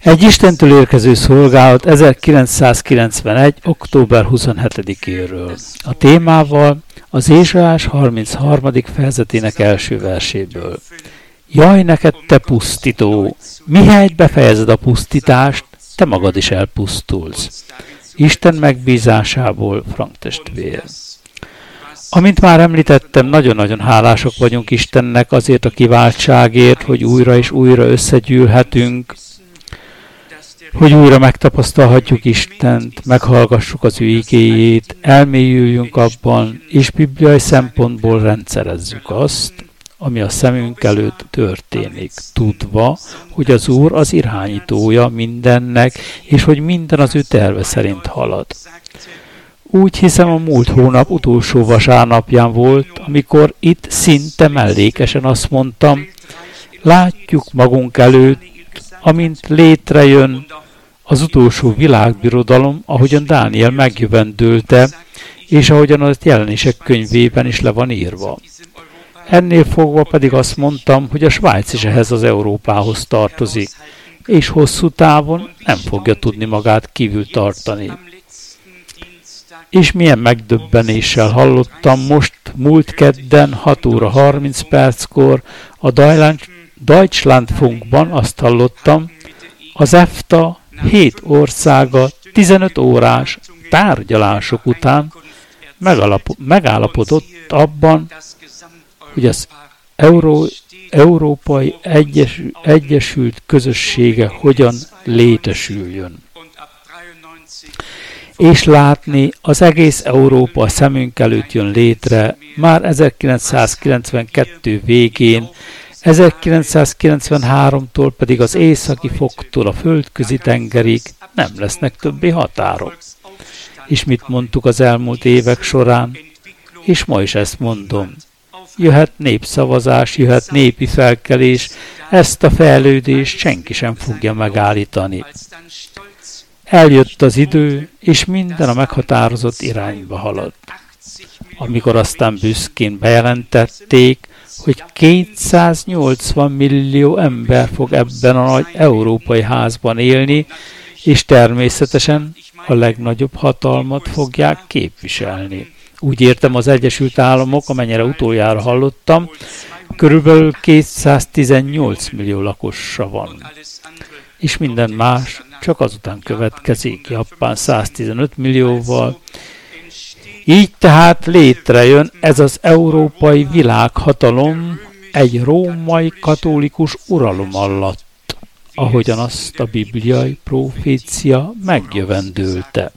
Egy Istentől érkező szolgálat 1991. október 27-éről. A témával az Ézsaiás 33. fejezetének első verséből. Jaj neked, te pusztító! Mihelyt befejezed a pusztítást, te magad is elpusztulsz. Isten megbízásából, Frank testvér. Amint már említettem, nagyon-nagyon hálásak vagyunk Istennek azért a kiváltságért, hogy újra és újra összegyűlhetünk, hogy újra megtapasztalhatjuk Istent, meghallgassuk az ő igéjét, elmélyüljünk abban, és bibliai szempontból rendszerezzük azt, ami a szemünk előtt történik, tudva, hogy az Úr az irányítója mindennek, és hogy minden az ő terve szerint halad. Úgy hiszem, a múlt hónap utolsó vasárnapján volt, amikor itt szinte mellékesen azt mondtam, látjuk magunk előtt, amint létrejön az utolsó világbirodalom, ahogyan Dániel megjövendölte, és ahogyan az Jelenések könyvében is le van írva. Ennél fogva pedig azt mondtam, hogy a Svájc is ehhez az Európához tartozik, és hosszú távon nem fogja tudni magát kívül tartani. És milyen megdöbbenéssel hallottam most múlt kedden 6 óra 30 perckor a Deutschlandfunkban azt hallottam, az EFTA 7 országa 15 órás tárgyalások után megállapodott abban, hogy az Európai Egyesült Közössége hogyan létesüljön. És látni, az egész Európa a szemünk előtt jön létre, már 1992 végén, 1993-tól pedig az északi foktól a földközi tengerig nem lesznek többé határok. És mit mondtuk az elmúlt évek során? És ma is ezt mondom. Jöhet népszavazás, jöhet népi felkelés, ezt a fejlődést senki sem fogja megállítani. Eljött az idő, és minden a meghatározott irányba haladt. Amikor aztán büszkén bejelentették, hogy 280 millió ember fog ebben a nagy európai házban élni, és természetesen a legnagyobb hatalmat fogják képviselni. Úgy értem, az Egyesült Államok, amennyire utoljára hallottam, körülbelül 218 millió lakosa van. És minden más csak azután következik, Japán 115 millióval. Így tehát létrejön ez az európai világhatalom egy római katolikus uralom alatt, ahogyan azt a bibliai profécia megjövendölte.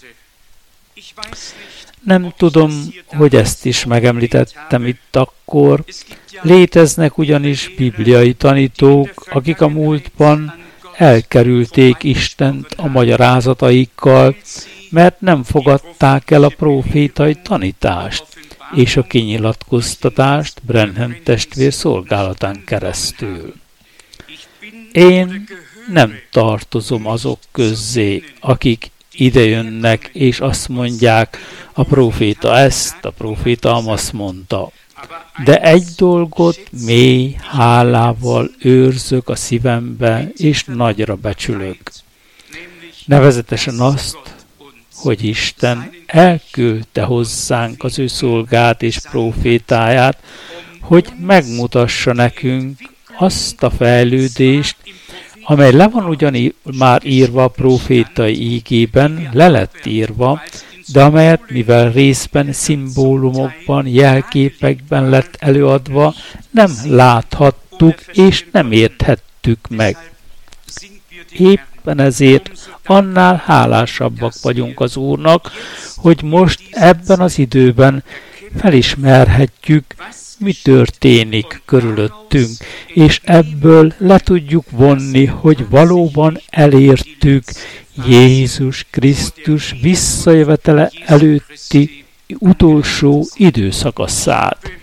Nem tudom, hogy ezt is megemlítettem itt akkor. Léteznek ugyanis bibliai tanítók, akik a múltban elkerülték Istent a magyarázataikkal, mert nem fogadták el a profétai tanítást és a kinyilatkoztatást Branham testvér szolgálatán keresztül. Én nem tartozom azok közzé, akik idejönnek és azt mondják, a proféta ezt, a proféta azt mondta. De egy dolgot mély hálával őrzök a szívembe, és nagyra becsülök. Nevezetesen azt, hogy Isten elküldte hozzánk az ő szolgát és profétáját, hogy megmutassa nekünk azt a fejlődést, amely le van ugyan már írva a profétai ígében, le lett írva, de amelyet mivel részben szimbólumokban, jelképekben lett előadva, nem láthattuk és nem érthettük meg. Éppen ezért annál hálásabbak vagyunk az Úrnak, hogy most ebben az időben felismerhetjük, mi történik körülöttünk, és ebből le tudjuk vonni, hogy valóban elértük Jézus Krisztus visszajövetele előtti utolsó időszakaszát.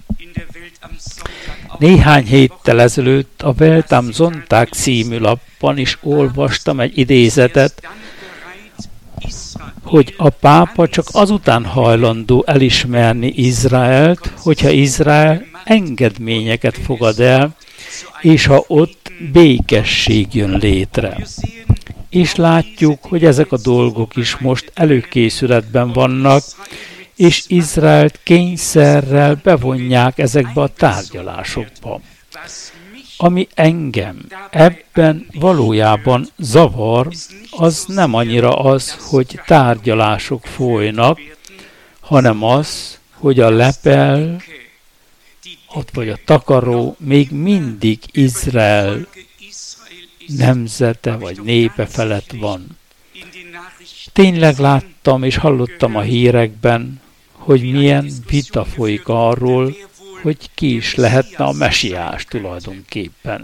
Néhány héttel ezelőtt a Welt am Sonntag című lapban is olvastam egy idézetet, hogy a pápa csak azután hajlandó elismerni Izraelt, hogyha Izrael engedményeket fogad el, és ha ott békesség jön létre. És látjuk, hogy ezek a dolgok is most előkészületben vannak, és Izraelt kényszerrel bevonják ezekbe a tárgyalásokba. Ami engem ebben valójában zavar, az nem annyira az, hogy tárgyalások folynak, hanem az, hogy a lepel, ott vagy a takaró még mindig Izrael nemzete vagy népe felett van. Tényleg láttam és hallottam a hírekben, hogy milyen vita folyik arról, hogy ki is lehetne a mesiás tulajdonképpen.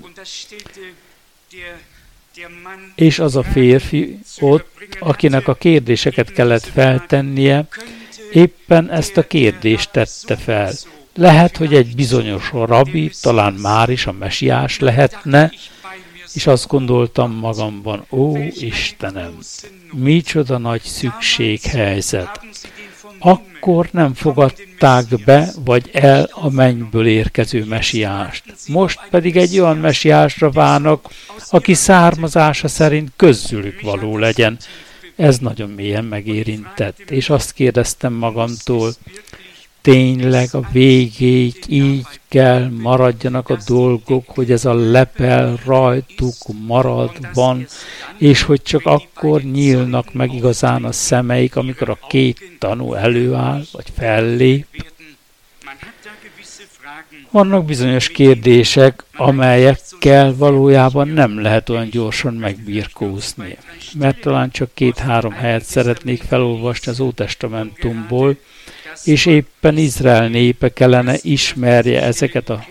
És az a férfi ott, akinek a kérdéseket kellett feltennie, éppen ezt a kérdést tette fel. Lehet, hogy egy bizonyos rabbi, talán már is a mesiás lehetne, és azt gondoltam magamban, ó Istenem, micsoda nagy szükséghelyzet. Akkor nem fogadták be, vagy el a mennyből érkező mesiást. Most pedig egy olyan mesiásra várnak, aki származása szerint közülük való legyen. Ez nagyon mélyen megérintett, és azt kérdeztem magamtól, tényleg a végéig így kell maradjanak a dolgok, hogy ez a lepel rajtuk van, és hogy csak akkor nyílnak meg igazán a szemeik, amikor a két tanú előáll, vagy fellép. Vannak bizonyos kérdések, amelyekkel valójában nem lehet olyan gyorsan megbirkózni. Mert talán csak 2-3 helyet szeretnék felolvasni az Ótestamentumból, és éppen Izrael népe kellene ismerje ezeket a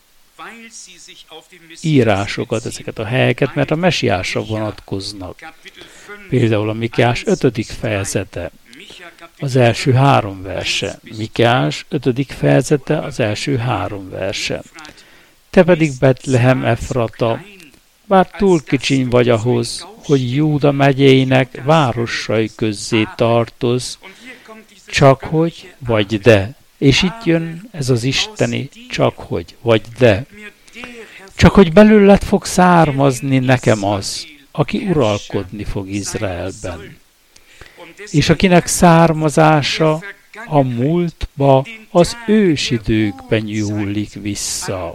írásokat, ezeket a helyeket, mert a mesiásra vonatkoznak. Például a Mikéás 5. fejezete, az első 3 verse. Mikéás 5. fejezete, az első 3 verse. Te pedig Betlehem Efrata, bár túl kicsiny vagy ahhoz, hogy Júda megyének városai közzé tartoz, csak hogy, vagy de. És itt jön ez az isteni csak hogy, vagy de. Csak hogy belőled fog származni nekem az, aki uralkodni fog Izraelben. És akinek származása a múltba, az ősidőkben nyúlik vissza.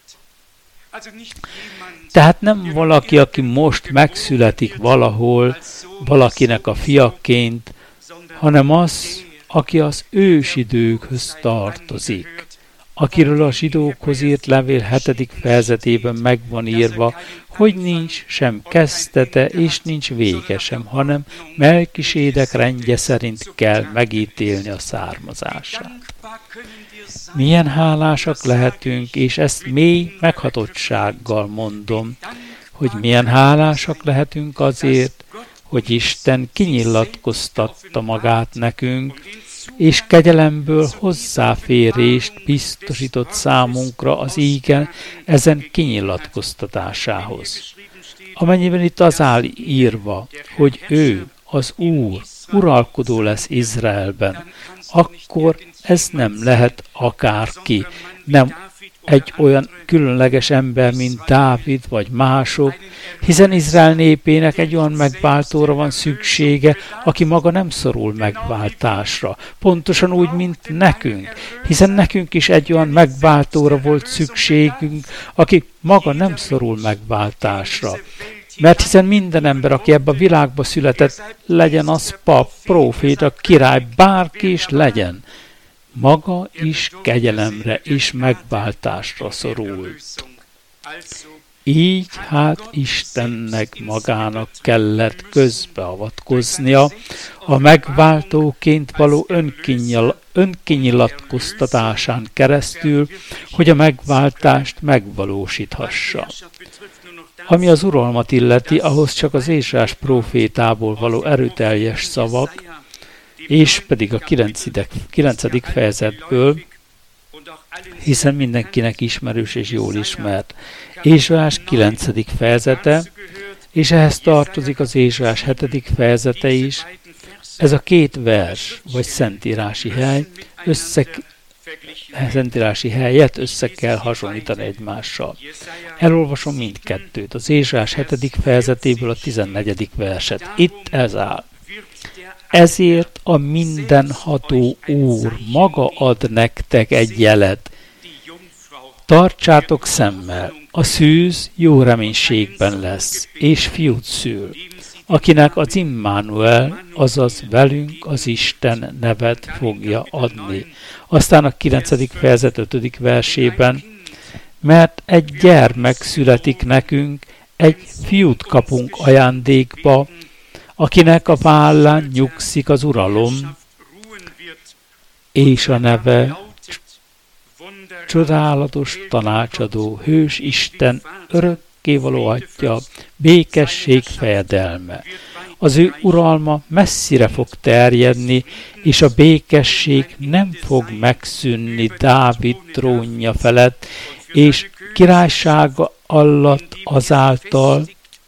Tehát nem valaki, aki most megszületik valahol, valakinek a fiaként, hanem az, aki az ősidőkhöz tartozik, akiről a zsidókhoz írt levél 7. fejezetében meg van írva, hogy nincs sem kezdete és nincs vége sem, hanem Melkisédek rendje szerint kell megítélni a származását. Milyen hálásak lehetünk, és ezt mély meghatottsággal mondom, hogy milyen hálásak lehetünk azért, hogy Isten kinyilatkoztatta magát nekünk, és kegyelemből hozzáférést biztosított számunkra az ígen ezen kinyilatkoztatásához. Amennyiben itt az áll írva, hogy ő, az Úr, uralkodó lesz Izraelben, akkor ez nem lehet akárki, nem egy olyan különleges ember, mint Dávid vagy mások, hiszen Izrael népének egy olyan megváltóra van szüksége, aki maga nem szorul megváltásra. Pontosan úgy, mint nekünk, hiszen nekünk is egy olyan megváltóra volt szükségünk, aki maga nem szorul megváltásra. Mert hiszen minden ember, aki ebbe a világba született, legyen az pap, próféta, király, bárki is legyen, maga is kegyelemre és megváltásra szorult. Így hát Istennek magának kellett közbeavatkoznia a megváltóként való önkinyilatkoztatásán keresztül, hogy a megváltást megvalósíthassa. Ami az uralmat illeti, ahhoz csak az Ézsaiás prófétából való erőteljes szavak, és pedig a 9. fejezetből, hiszen mindenkinek ismerős és jól ismert. Ézsaiás 9. fejezete, és ehhez tartozik az Ézsaiás 7. fejezete is. Ez a 2 vers, vagy szentírási hely szentírási helyet össze kell hasonlítani egymással. Elolvasom mindkettőt, az Ézsaiás 7. fejezetéből a 14. verset. Itt ez áll. Ezért a mindenható Úr maga ad nektek egy jelet. Tartsátok szemmel, a szűz jó reménységben lesz, és fiút szül, akinek az Immanuel, azaz velünk az Isten nevet fogja adni. Aztán a 9. fejezet 5. versében, mert egy gyermek születik nekünk, egy fiút kapunk ajándékba, akinek a vállán nyugszik az uralom, és a neve csodálatos tanácsadó, hős Isten, örökkévaló Atya, békesség fejedelme. Az ő uralma messzire fog terjedni, és a békesség nem fog megszűnni Dávid trónja felett, és királysága alatt azáltal,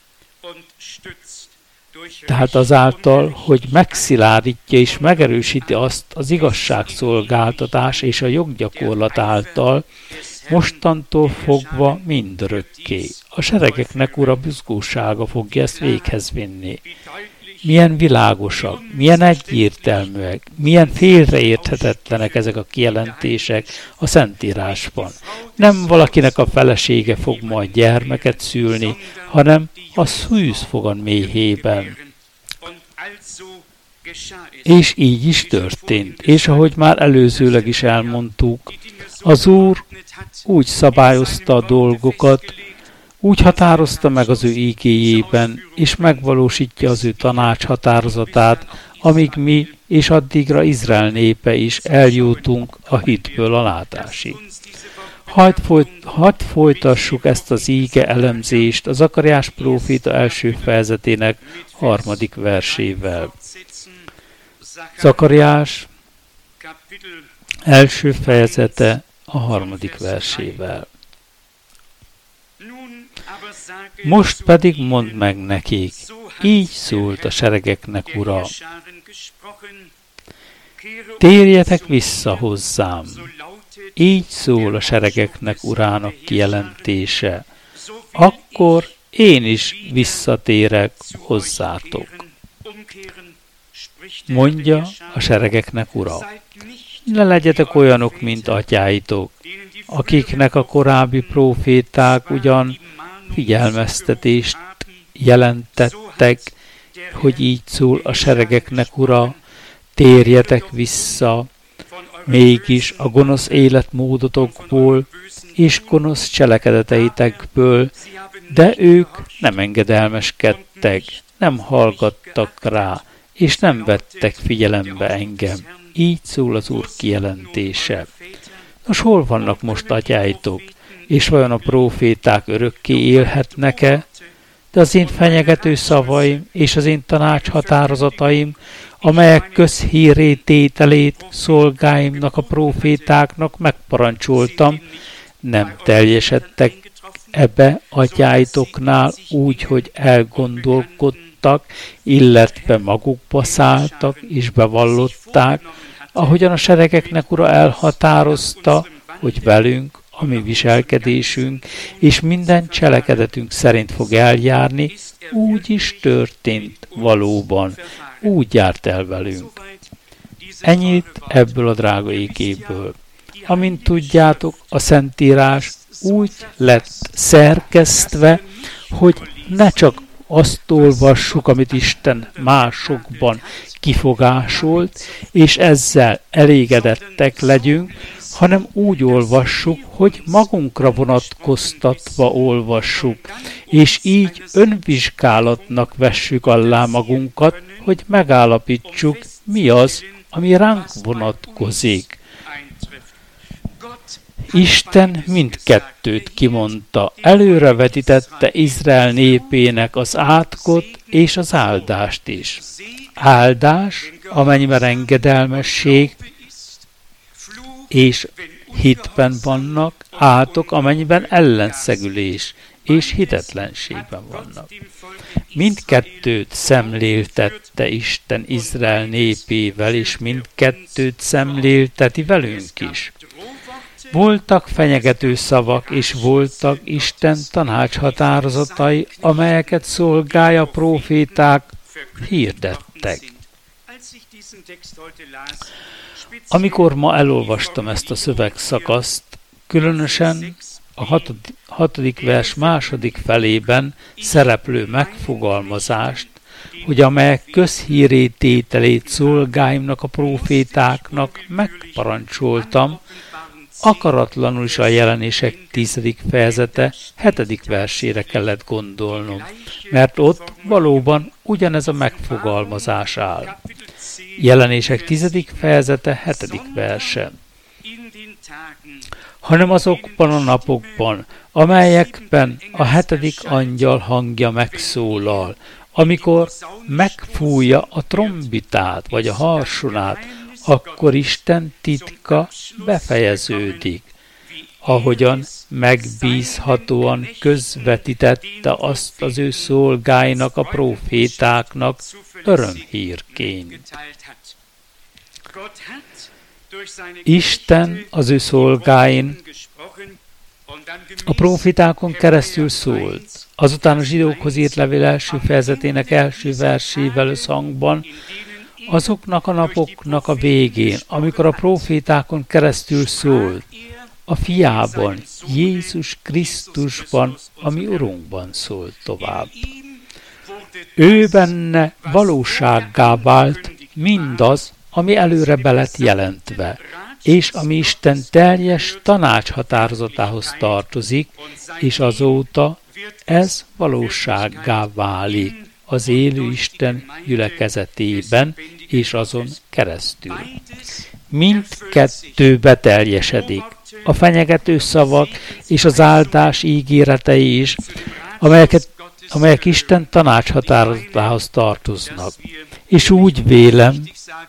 tehát azáltal, hogy megszilárdítja és megerősíti azt az igazságszolgáltatás és a joggyakorlat által, mostantól fogva mindörökké. A seregeknek ura buzgósága fogja ezt véghez vinni. Milyen világosak, milyen egyértelműek, milyen félreérthetetlenek ezek a kijelentések a Szentírásban. Nem valakinek a felesége fog majd gyermeket szülni, hanem a szűz fogan méhében. És így is történt. És ahogy már előzőleg is elmondtuk, az Úr úgy szabályozta a dolgokat, úgy határozta meg az ő ígéjében, és megvalósítja az ő tanács határozatát, amíg mi és addigra Izrael népe is eljutunk a hitből a látásig. Hadd folytassuk ezt az íge elemzést a Zakariás próféta első fejezetének 3. versével. Zakariás első fejezete a 3. versével. Most pedig mondd meg nekik, így szólt a seregeknek Ura. Térjetek vissza hozzám. Így szól a seregeknek Urának kijelentése. Akkor én is visszatérek hozzátok. Mondja a seregeknek Ura. Ne legyetek olyanok, mint atyáitok, akiknek a korábbi próféták ugyan figyelmeztetést jelentettek, hogy így szól a seregeknek Ura, térjetek vissza, mégis a gonosz életmódotokból és gonosz cselekedeteitekből, de ők nem engedelmeskedtek, nem hallgattak rá, és nem vettek figyelembe engem. Így szól az Úr kijelentése. Nos, hol vannak most atyáitok, és vajon a próféták örökké élhetnek-e? De az én fenyegető szavaim és az én tanácshatározataim, amelyek közhírré tételét szolgáimnak, a prófétáknak megparancsoltam, nem teljesedtek ebbe atyáitoknál úgy, hogy elgondolkodtak, illetve magukba szálltak és bevallották, ahogyan a seregeknek Ura elhatározta, hogy velünk, a mi viselkedésünk és minden cselekedetünk szerint fog eljárni, úgy is történt valóban, úgy járt el velünk. Ennyit ebből a drága ékéből. Amint tudjátok, a Szentírás úgy lett szerkesztve, hogy ne csak azt olvassuk, amit Isten másokban kifogásolt, és ezzel elégedettek legyünk, hanem úgy olvassuk, hogy magunkra vonatkoztatva olvassuk, és így önvizsgálatnak vessük alá magunkat, hogy megállapítsuk, mi az, ami ránk vonatkozik. Isten mindkettőt kimondta, előrevetítette Izrael népének az átkot és az áldást is. Áldás, amennyiben engedelmesség és hitben vannak, átok, amennyiben ellenszegülés és hitetlenségben vannak. Mindkettőt szemléltette Isten Izrael népével, és mindkettőt szemlélteti velünk is. Voltak fenyegető szavak, és voltak Isten tanácshatározatai, amelyeket szolgája próféták hirdettek. Amikor ma elolvastam ezt a szövegszakaszt, különösen a 6. vers második felében szereplő megfogalmazást, hogy amelyek közhírré tételét szolgáimnak, a prófétáknak megparancsoltam, akaratlanul is a Jelenések 10. fejezete 7. versére kellett gondolnom, mert ott valóban ugyanez a megfogalmazás áll. Jelenések 10. fejezete 7. verse. Hanem azokban a napokban, amelyekben a 7. angyal hangja megszólal, amikor megfújja a trombitát vagy a harsonát, akkor Isten titka befejeződik, ahogyan megbízhatóan közvetítette azt az ő szolgáinak, a prófétáknak örömhírként. Isten az ő szolgáin a prófétákon keresztül szólt. Azután a zsidókhoz írt levél első fejezetének első versével összhangban, azoknak a napoknak a végén, amikor a prófétákon keresztül szólt, a fiában, Jézus Krisztusban, ami Urunkban szólt tovább. Ő benne valósággá vált mindaz, ami előre be lett jelentve, és ami Isten teljes tanácshatározatához tartozik, és azóta ez valósággá válik az élő Isten gyülekezetében, és azon keresztül. Mindkettő beteljesedik, a fenyegető szavak és az áldás ígéretei is, amelyek Isten tanácshatározatához tartoznak. És úgy vélem,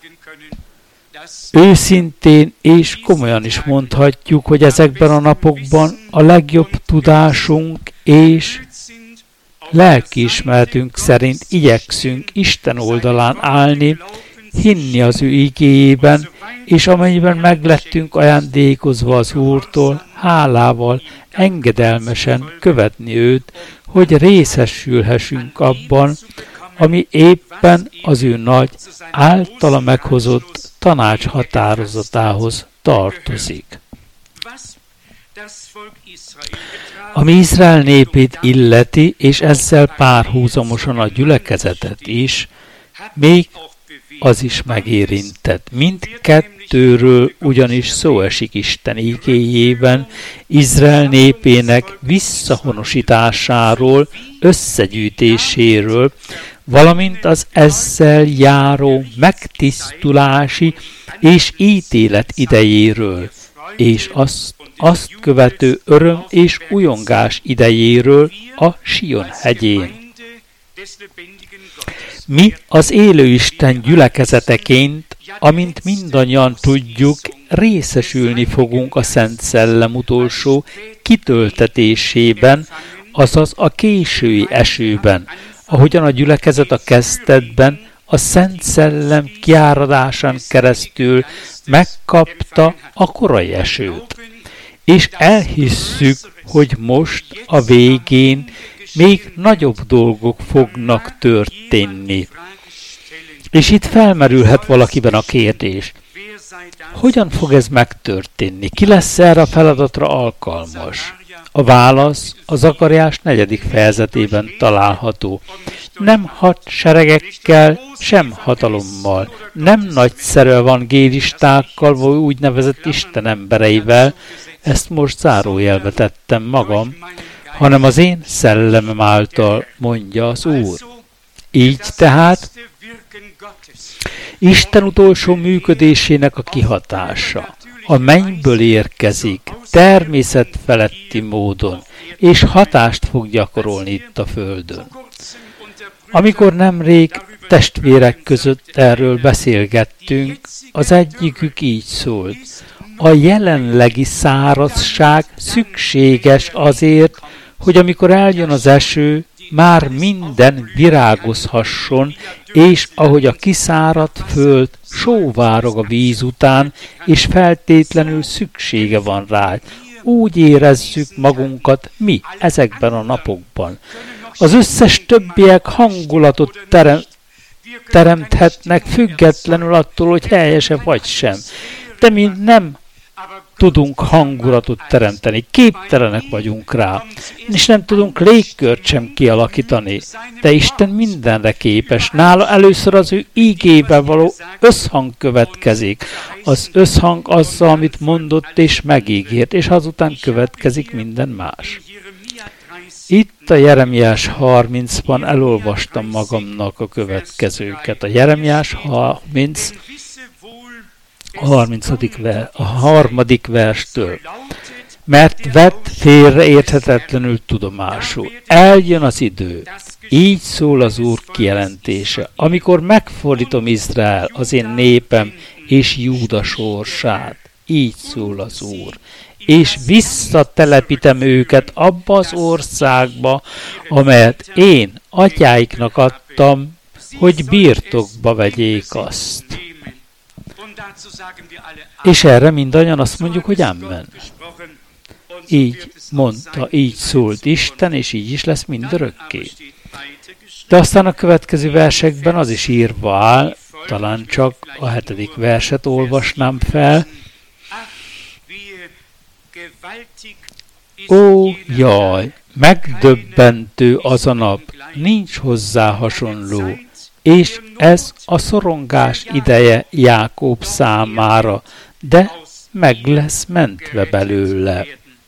őszintén és komolyan is mondhatjuk, hogy ezekben a napokban a legjobb tudásunk és lelkiismeretünk szerint igyekszünk Isten oldalán állni, hinni az ő igéjében, és amennyiben meglettünk ajándékozva az Úrtól, hálával, engedelmesen követni őt, hogy részesülhessünk abban, ami éppen az ő nagy, általa meghozott tanácshatározatához tartozik. Ami Izrael népét illeti, és ezzel párhuzamosan a gyülekezetet is, még az is megérintett. Mindkettőről ugyanis szó esik Isten igéjében, Izrael népének visszahonosításáról, összegyűjtéséről, valamint az ezzel járó megtisztulási és ítélet idejéről, és azt követő öröm és ujongás idejéről a Sion hegyén. Mi az élő Isten gyülekezeteként, amint mindannyian tudjuk, részesülni fogunk a Szent Szellem utolsó kitöltetésében, azaz a késői esőben, ahogyan a gyülekezet a kezdetben a Szent Szellem kiáradásán keresztül megkapta a korai esőt. És elhisszük, hogy most a végén még nagyobb dolgok fognak történni. És itt felmerülhet valakiben a kérdés, hogyan fog ez megtörténni? Ki lesz erre a feladatra alkalmas? A válasz a Zakariás 4. fejezetében található. Nem hadseregekkel, sem hatalommal, nem nagyszerű evangélistákkal, vagy úgynevezett Isten embereivel, ezt most zárójelbe tettem magam, hanem az én szellemem által, mondja az Úr. Így tehát Isten utolsó működésének a kihatása a mennyből érkezik, természet feletti módon, és hatást fog gyakorolni itt a földön. Amikor nemrég testvérek között erről beszélgettünk, az egyikük így szólt: a jelenlegi szárazság szükséges azért, hogy amikor eljön az eső, már minden virágozhasson, és ahogy a kiszáradt föld sóvárog a víz után, és feltétlenül szüksége van rá. Úgy érezzük magunkat mi ezekben a napokban. Az összes többiek hangulatot teremthetnek, függetlenül attól, hogy helyese vagy sem. De mi nem tudunk hangulatot teremteni, képtelenek vagyunk rá, és nem tudunk légkört sem kialakítani. De Isten mindenre képes. Nála először az ő ígével való összhang következik. Az összhang azzal, amit mondott és megígért, és azután következik minden más. Itt a Jeremiás 30-ban elolvastam magamnak a következőket. A Jeremiás 30, a harmadik verstől. Mert vett félreérthetetlenül tudomásul. Eljön az idő. Így szól az Úr kijelentése. Amikor megfordítom Izrael, az én népem, és Júda sorsát. Így szól az Úr. És visszatelepítem őket abba az országba, amelyet én atyáiknak adtam, hogy birtokba vegyék azt. És erre mindannyian azt mondjuk, hogy amen. Így mondta, így szólt Isten, és így is lesz mindörökké. De aztán a következő versekben az is írva áll, talán csak a 7. verset olvasnám fel. Ó, jaj, megdöbbentő az a nap, nincs hozzá hasonló, és ez a szorongás ideje Jákob számára, de meg lesz mentve belőle.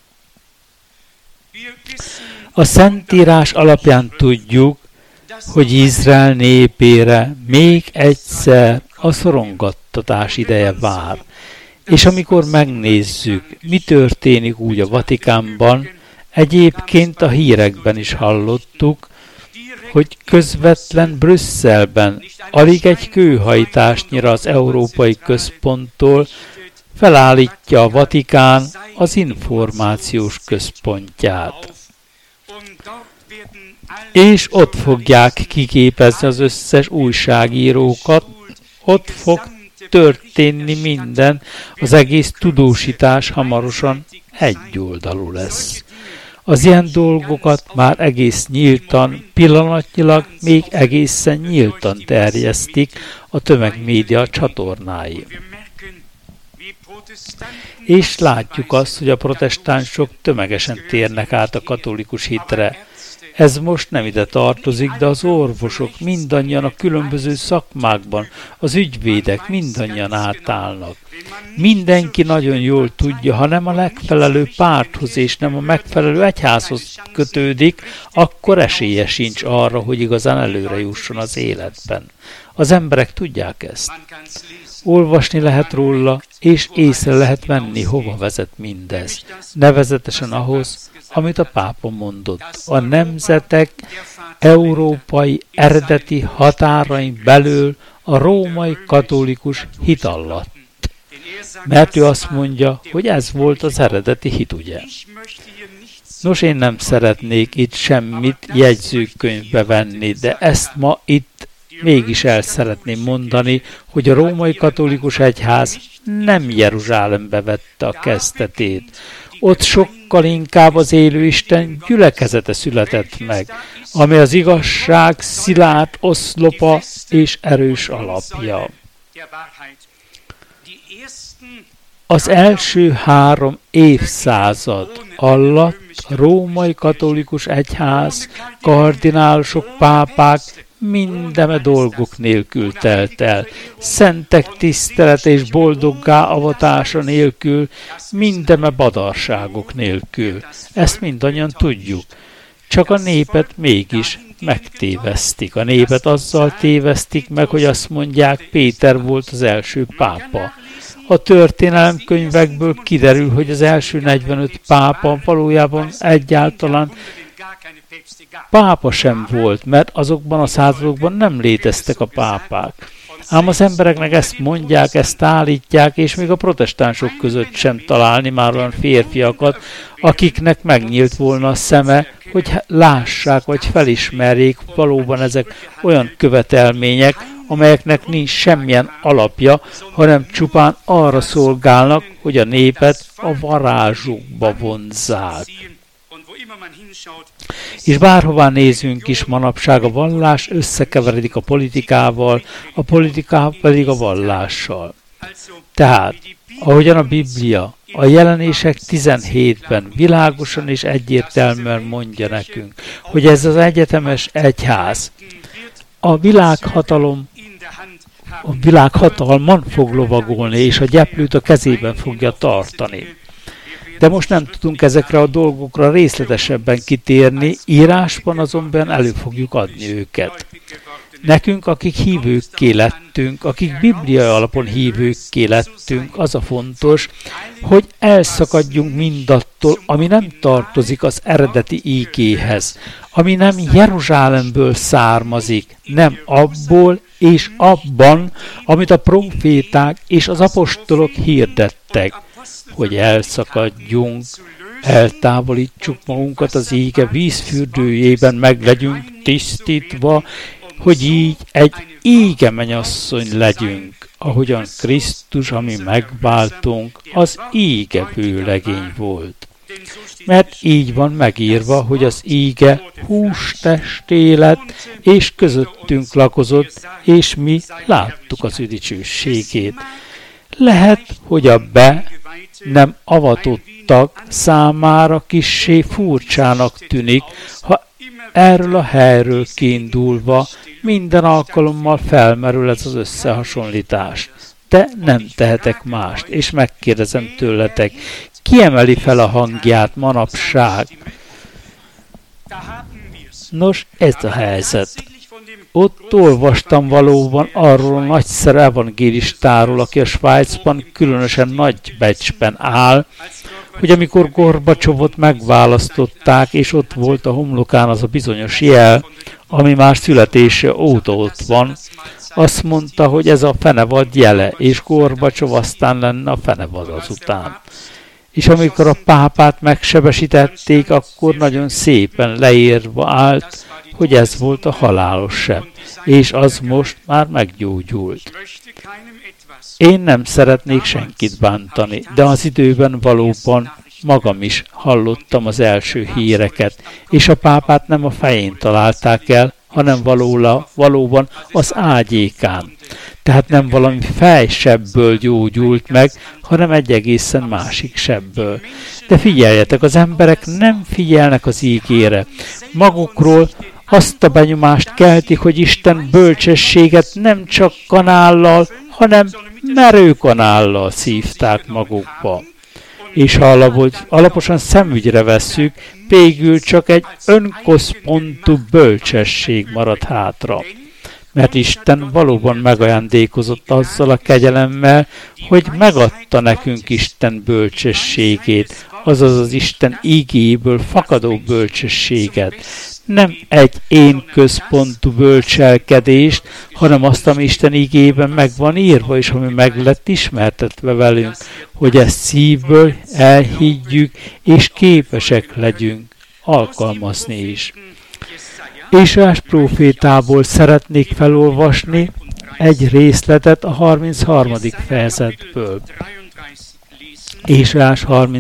A Szentírás alapján tudjuk, hogy Izrael népére még egyszer a szorongattatás ideje vár. És amikor megnézzük, mi történik úgy a Vatikánban, egyébként a hírekben is hallottuk, hogy közvetlen Brüsszelben, alig egy kőhajtásnyira az Európai Központtól felállítja a Vatikán az információs központját. És ott fogják kiképezni az összes újságírókat, ott fog történni minden, az egész tudósítás hamarosan egyoldalú lesz. Az ilyen dolgokat már egész nyíltan, pillanatnyilag még egészen nyíltan terjesztik a tömegmédia csatornái. És látjuk azt, hogy a protestánsok tömegesen térnek át a katolikus hitre. Ez most nem ide tartozik, de az orvosok mindannyian a különböző szakmákban, az ügyvédek mindannyian átállnak. Mindenki nagyon jól tudja, ha nem a megfelelő párthoz és nem a megfelelő egyházhoz kötődik, akkor esélye sincs arra, hogy igazán előre jusson az életben. Az emberek tudják ezt. Olvasni lehet róla, és észre lehet venni, hova vezet mindez. Nevezetesen ahhoz, amit a pápa mondott. A nemzetek európai eredeti határain belül a római katolikus hit alatt. Mert ő azt mondja, hogy ez volt az eredeti hit, ugye? Nos, én nem szeretnék itt semmit jegyzőkönyvbe venni, de ezt ma itt mégis el szeretném mondani, hogy a római katolikus egyház nem Jeruzsálembe vette a kezdetét. Ott sokkal inkább az élő Isten gyülekezete született meg, ami az igazság szilárd oszlopa és erős alapja. Az első 3 évszázad alatt a római katolikus egyház, kardinálosok, pápák mindeme dolgok nélkül telt el, szentek tisztelet és boldoggá avatása nélkül, mindeme badarságok nélkül. Ezt mindannyian tudjuk. Csak a népet mégis megtévesztik. A népet azzal tévesztik meg, hogy azt mondják, Péter volt az első pápa. A történelemkönyvekből kiderül, hogy az első 45 pápa valójában egyáltalán pápa sem volt, mert azokban a századokban nem léteztek a pápák. Ám az embereknek ezt mondják, ezt állítják, és még a protestánsok között sem találni már olyan férfiakat, akiknek megnyílt volna a szeme, hogy lássák vagy felismerjék, valóban ezek olyan követelmények, amelyeknek nincs semmilyen alapja, hanem csupán arra szolgálnak, hogy a népet a varázsukba vonzzák. És bárhová nézünk is, manapság a vallás összekeveredik a politikával, a politika pedig a vallással. Tehát, ahogyan a Biblia a Jelenések 17-ben világosan és egyértelműen mondja nekünk, hogy ez az egyetemes egyház, a világhatalman fog lovagolni, és a gyeplőt a kezében fogja tartani. De most nem tudunk ezekre a dolgokra részletesebben kitérni, írásban azonban elő fogjuk adni őket. Nekünk, akik hívőkké lettünk, akik bibliai alapon hívőkké lettünk, az a fontos, hogy elszakadjunk mindattól, ami nem tartozik az eredeti ígéhez, ami nem Jeruzsálemből származik, nem abból és abban, amit a proféták és az apostolok hirdettek, hogy elszakadjunk, eltávolítsuk magunkat az ége vízfürdőjében, meg legyünk tisztítva, hogy így egy ége mennyasszony legyünk, ahogyan Krisztus, ami megváltunk, az ége vőlegény volt. Mert így van megírva, hogy az ége hústesté lett, és közöttünk lakozott, és mi láttuk az ő dicsőségét. Lehet, hogy a nem avatottak számára kissé furcsának tűnik, ha erről a helyről kiindulva minden alkalommal felmerül ez az összehasonlítás. De nem tehetek mást, és megkérdezem tőletek, ki emeli fel a hangját manapság? Nos, ez a helyzet. Ott olvastam valóban arról a nagyszerű evangélistáról, aki a Svájcban különösen nagy becsben áll, hogy amikor Gorbacsovot megválasztották, és ott volt a homlokán az a bizonyos jel, ami már születése óta ott van, azt mondta, hogy ez a fenevad jele, és Gorbacsov aztán lenne a fenevad azután. És amikor a pápát megsebesítették, akkor nagyon szépen leírva állt, hogy ez volt a halálos seb, és az most már meggyógyult. Én nem szeretnék senkit bántani, de az időben valóban magam is hallottam az első híreket, és a pápát nem a fején találták el, hanem valóban az ágyékán. Tehát nem valami fejsebből gyógyult meg, hanem egy egészen másik sebből. De figyeljetek, az emberek nem figyelnek az ígére. Magukról azt a benyomást keltik, hogy Isten bölcsességet nem csak kanállal, hanem merő kanállal szívták magukba. És ha alaposan szemügyre vesszük, végül csak egy önközpontú bölcsesség marad hátra. Mert Isten valóban megajándékozott azzal a kegyelemmel, hogy megadta nekünk Isten bölcsességét, azaz az Isten ígéből fakadó bölcsességet. Nem egy én központú bölcselkedést, hanem azt, ami Isten ígében meg van írva, és ami meg lett ismertetve velünk, hogy ezt szívből elhiggyük, és képesek legyünk alkalmazni is. Ézsaiás prófétából szeretnék felolvasni egy részletet a 33. fejezetből. Ézsaiás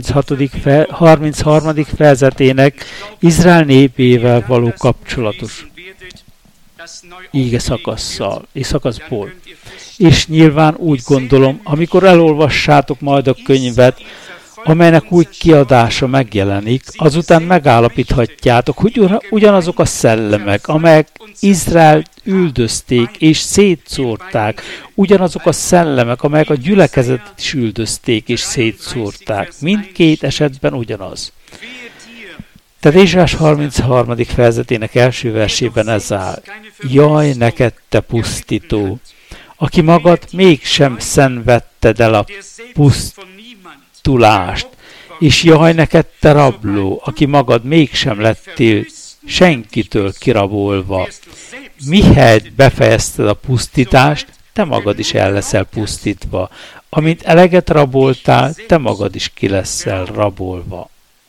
33. fejezetének Izrael népével való kapcsolatos íge szakaszból. És nyilván úgy gondolom, amikor elolvassátok majd a könyvet, amelynek új kiadása megjelenik, azután megállapíthatjátok, hogy ugyanazok a szellemek, amelyek Izraelt üldözték és szétszórták, ugyanazok a szellemek, amelyek a gyülekezetet is üldözték és szétszórták. Mindkét esetben ugyanaz. Tehát Ézsaiás 33. fejezetének első versében ez áll. Jaj, neked te pusztító, aki magad mégsem szenvedted el a pusztulást, és jaj, neked te rabló, aki magad mégsem lettél senkitől kirabolva. Mihelyt befejezted a pusztítást, te magad is el leszel pusztítva. Amint eleget raboltál, te magad is ki leszel rabolva.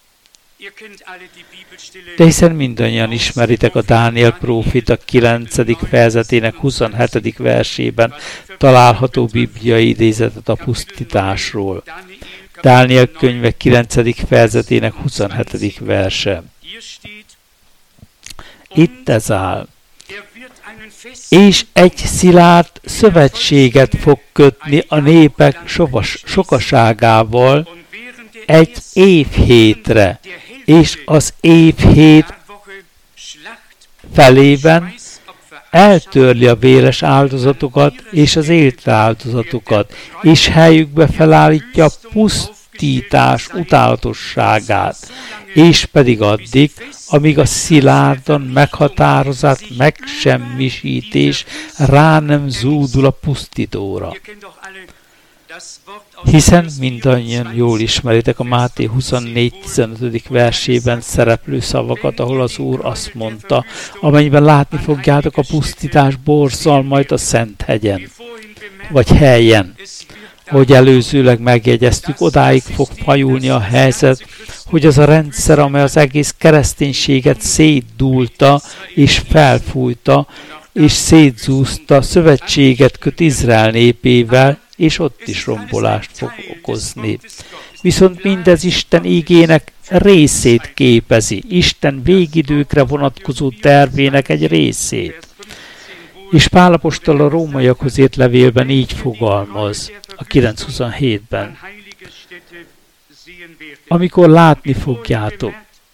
De hiszen mindannyian ismeritek a Dániel próféta 9. fejezetének 27. versében található bibliai idézetet a pusztításról. Dániel könyve 9. fejezetének 27. verse. Itt ez áll. És egy szilárd szövetséget fog kötni a népek sokaságával egy évhétre, és az évhét felében eltörli a véres áldozatokat és az élt áldozatokat, és helyükbe felállítja a pusztítás utálatosságát, és pedig addig, amíg a szilárdan meghatározott megsemmisítés rá nem zúdul a pusztítóra. Hiszen mindannyian jól ismeritek a Máté 24.15. versében szereplő szavakat, ahol az Úr azt mondta, amennyiben látni fogjátok a pusztítás borzalmait a Szent hegyen, vagy helyen. Ahogy előzőleg megjegyeztük, odáig fog fajulni a helyzet, hogy az a rendszer, amely az egész kereszténységet szétdúlta és felfújta, és szétzúzta, szövetséget köt Izrael népével, és ott is rombolást fog okozni. Viszont mindez Isten ígének részét képezi, Isten végidőkre vonatkozó tervének egy részét. És Pál apostol a rómaiakhoz írt levélben így fogalmaz, a 9.27-ben. Amikor látni fogjátok,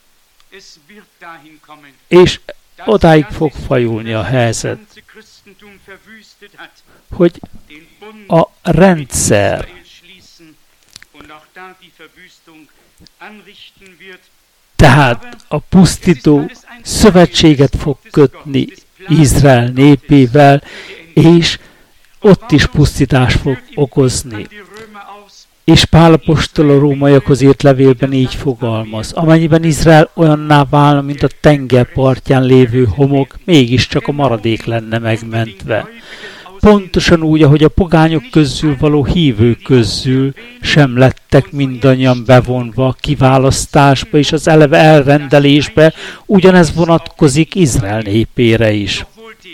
és odáig fog fajulni a helyzet, hogy a rendszer tehát a pusztító szövetséget fog kötni Izrael népével, és ott is pusztítást fog okozni. És Pál apostol a rómaiakhoz írt levélben így fogalmaz, amennyiben Izrael olyanná válna, mint a tengerpartján lévő homok, mégiscsak a maradék lenne megmentve. Pontosan úgy, ahogy a pogányok közül való hívők közül sem lettek mindannyian bevonva a kiválasztásba és az eleve elrendelésbe, ugyanez vonatkozik Izrael népére is.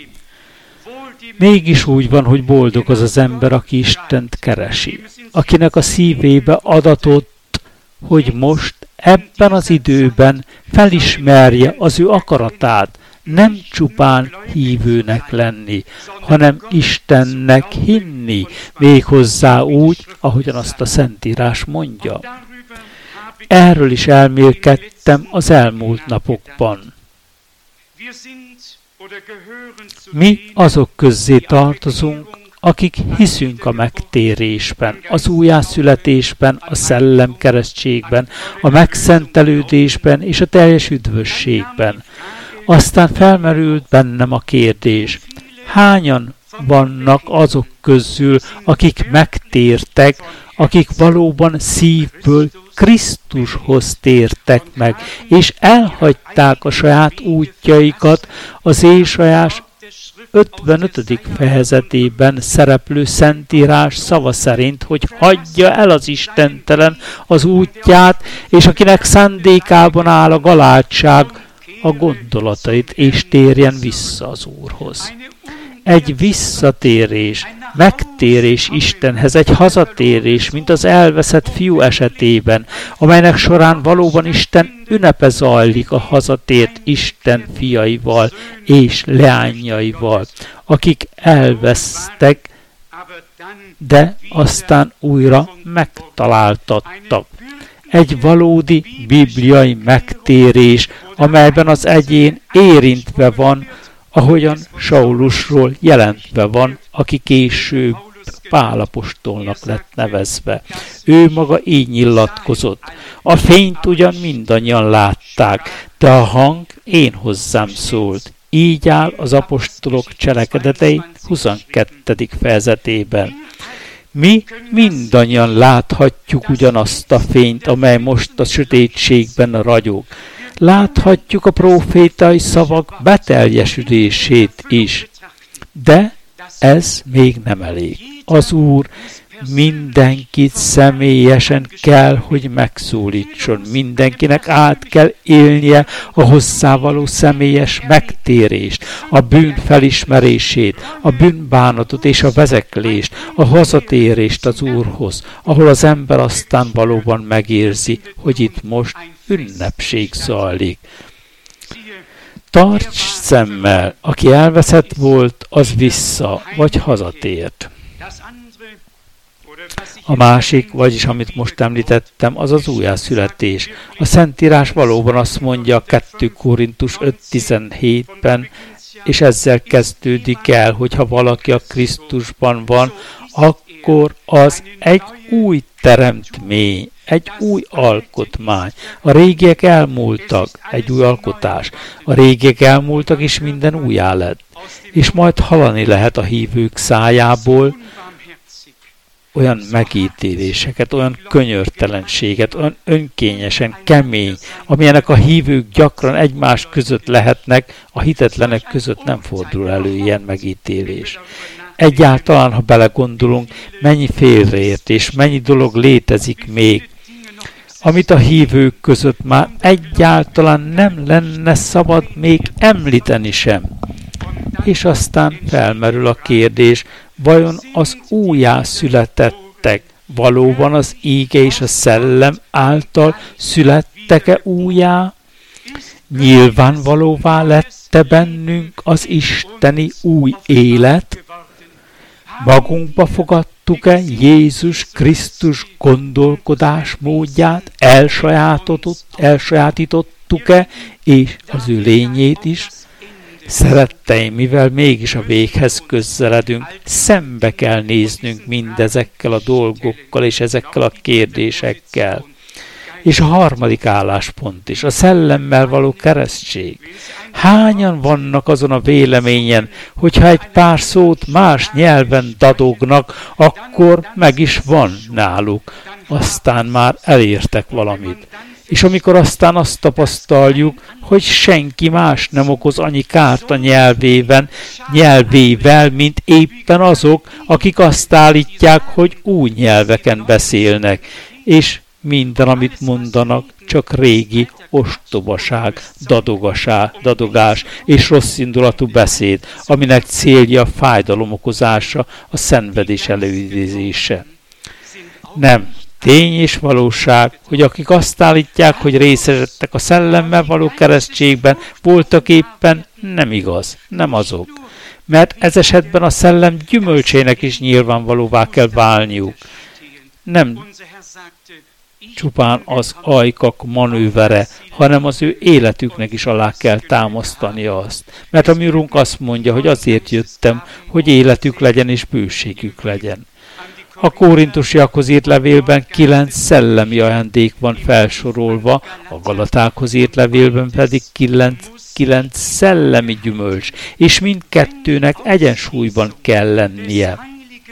Mégis úgy van, hogy boldog az az ember, aki Istent keresi, akinek a szívébe adatott, hogy most ebben az időben felismerje az ő akaratát, nem csupán hívőnek lenni, hanem Istennek hinni, méghozzá úgy, ahogyan azt a Szentírás mondja. Erről is elmélkedtem az elmúlt napokban. Mi azok közzé tartozunk, akik hiszünk a megtérésben, az újjászületésben, a szellemkeresztségben, a megszentelődésben és a teljes üdvösségben. Aztán felmerült bennem a kérdés, hányan vannak azok közül, akik megtértek, akik valóban szívből Krisztushoz tértek meg, és elhagyták a saját útjaikat az Ézsaiás 55. fejezetében szereplő Szentírás szava szerint, hogy hagyja el az istentelen az útját, és akinek szándékában áll a galádság, a gondolatait, és térjen vissza az Úrhoz. Egy visszatérés, megtérés Istenhez, egy hazatérés, mint az elveszett fiú esetében, amelynek során valóban Isten ünnepe zajlik a hazatért Isten fiaival és leányaival, akik elvesztek, de aztán újra megtaláltattak. Egy valódi bibliai megtérés, amelyben az egyén érintve van, ahogyan Saulusról jelentve van, aki később Pál apostolnak lett nevezve. Ő maga így nyilatkozott. A fényt ugyan mindannyian látták, de a hang én hozzám szólt. Így áll az apostolok cselekedetei 22. fejezetében. Mi mindannyian láthatjuk ugyanazt a fényt, amely most a sötétségben ragyog. Láthatjuk a prófétai szavak beteljesülését is. De ez még nem elég. Az Úr mindenkit személyesen kell, hogy megszólítson. Mindenkinek át kell élnie a hozzávaló személyes megtérést, a bűn felismerését, a bűnbánatot és a vezeklést, a hazatérést az Úrhoz, ahol az ember aztán valóban megérzi, hogy itt most ünnepség zajlik. Tarts szemmel, aki elveszett volt, az vissza, vagy hazatért. A másik, vagyis amit most említettem, az az újjászületés. A Szentírás valóban azt mondja 2 Korintus 5:17-ben, és ezzel kezdődik el, hogy ha valaki a Krisztusban van, akkor az egy új teremtmény, egy új alkotmány. A régiek elmúltak, egy új alkotás. A régiek elmúltak, és minden újjá lett. És majd hallani lehet a hívők szájából olyan megítéléseket, olyan könyörtelenséget, olyan önkényesen, kemény, amilyenek a hívők gyakran egymás között lehetnek, a hitetlenek között nem fordul elő ilyen megítélés. Egyáltalán, ha belegondolunk, mennyi félreértés, mennyi dolog létezik még, amit a hívők között már egyáltalán nem lenne szabad még említeni sem. És aztán felmerül a kérdés, vajon az újjászületettek valóban az íge és a szellem által születtek-e újjá? Nyilvánvalóvá lette bennünk az isteni új élet? Magunkba fogadtuk-e Jézus Krisztus gondolkodásmódját, elsajátítottuk-e, és az ő lényét is? Szeretteim, mivel mégis a véghez közeledünk, szembe kell néznünk mindezekkel a dolgokkal és ezekkel a kérdésekkel. És a harmadik álláspont is, a szellemmel való keresztség. Hányan vannak azon a véleményen, hogyha egy pár szót más nyelven dadognak, akkor meg is van náluk, aztán már elértek valamit. És amikor aztán azt tapasztaljuk, hogy senki más nem okoz annyi kárt a nyelvével, mint éppen azok, akik azt állítják, hogy új nyelveken beszélnek, és minden, amit mondanak, csak régi ostobaság, dadogás és rosszindulatú beszéd, aminek célja a fájdalom okozása, a szenvedés előidézése. Nem. Tény és valóság, hogy akik azt állítják, hogy részesedtek a szellemmel való keresztségben, voltak éppen nem igaz, nem azok. Mert ez esetben a szellem gyümölcsének is nyilvánvalóvá kell válniuk. Nem csupán az ajkak manővere, hanem az ő életüknek is alá kell támasztani azt. Mert a mi Urunk azt mondja, hogy azért jöttem, hogy életük legyen és bőségük legyen. A korintusiakhoz írt levélben 9 szellemi ajándék van felsorolva, a galatákhoz írt levélben pedig 9 szellemi gyümölcs, és mindkettőnek egyensúlyban kell lennie.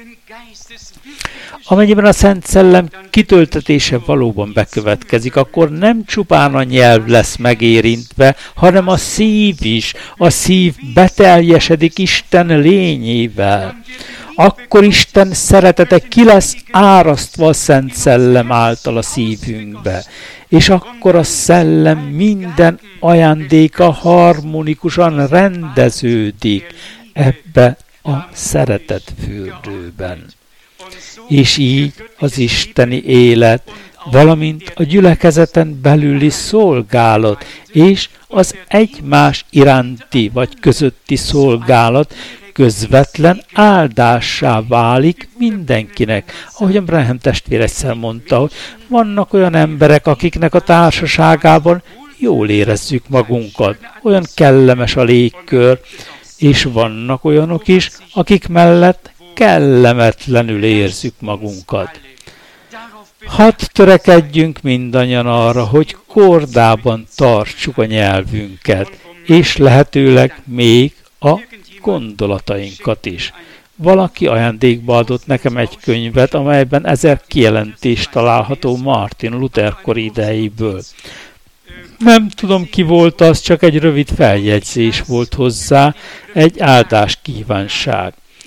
Amennyiben a Szent Szellem kitöltetése valóban bekövetkezik, akkor nem csupán a nyelv lesz megérintve, hanem a szív is. A szív beteljesedik Isten lényével. Akkor Isten szeretete ki lesz árasztva a Szent Szellem által a szívünkbe. És akkor a Szellem minden ajándéka harmonikusan rendeződik ebbe a szeretet fürdőben. És így az isteni élet, valamint a gyülekezeten belüli szolgálat és az egymás iránti vagy közötti szolgálat közvetlen áldássá válik mindenkinek. Ahogyan Branham testvér egyszer mondta, hogy vannak olyan emberek, akiknek a társaságában jól érezzük magunkat, olyan kellemes a légkör, és vannak olyanok is, akik mellett kellemetlenül érzük magunkat. Hadd törekedjünk mindannyian arra, hogy kordában tartsuk a nyelvünket, és lehetőleg még a gondolatainkat is. Valaki ajándékba adott nekem egy könyvet, amelyben 1000 kijelentés található Martin Luther kori idejéből. Nem tudom, ki volt az, csak egy rövid feljegyzés volt hozzá, egy áldás kívánság.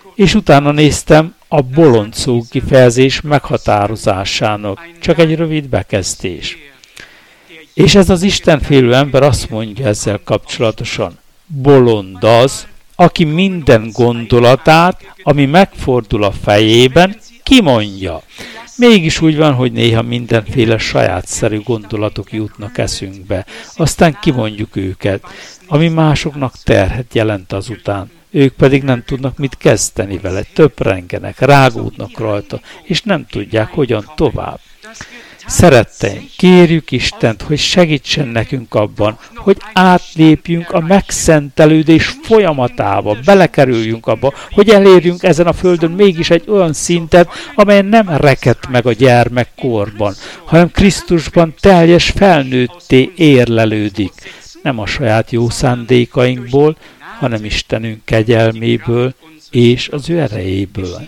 és utána néztem a bolond szó kifejezés meghatározásának. Csak egy rövid bekezdés. És ez az istenfélő ember azt mondja ezzel kapcsolatosan: bolond az, aki minden gondolatát, ami megfordul a fejében, kimondja. Mégis úgy van, hogy néha mindenféle sajátszerű gondolatok jutnak eszünkbe, aztán kimondjuk őket, ami másoknak terhet jelent azután. Ők pedig nem tudnak mit kezdeni vele, töprengenek, rágódnak rajta, és nem tudják, hogyan tovább. Szeretteim, kérjük Istent, hogy segítsen nekünk abban, hogy átlépjünk a megszentelődés folyamatába, belekerüljünk abba, hogy elérjünk ezen a földön mégis egy olyan szintet, amelyen nem rekedt meg a gyermekkorban, hanem Krisztusban teljes felnőtté érlelődik. Nem a saját jó szándékainkból, hanem Istenünk kegyelméből és az ő erejéből.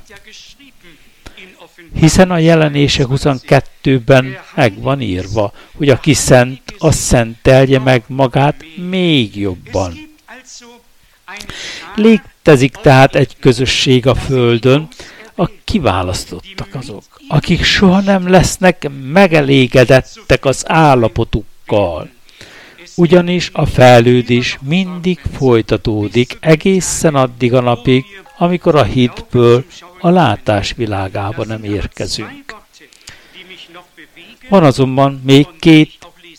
Hiszen a Jelenések 22-ben meg van írva, hogy aki szent, az szentelje meg magát még jobban. Létezik tehát egy közösség a Földön, a kiválasztottak azok, akik soha nem lesznek megelégedettek az állapotukkal. Ugyanis a fejlődés mindig folytatódik egészen addig a napig, amikor a hitből a látás világába nem érkezünk. Van azonban még két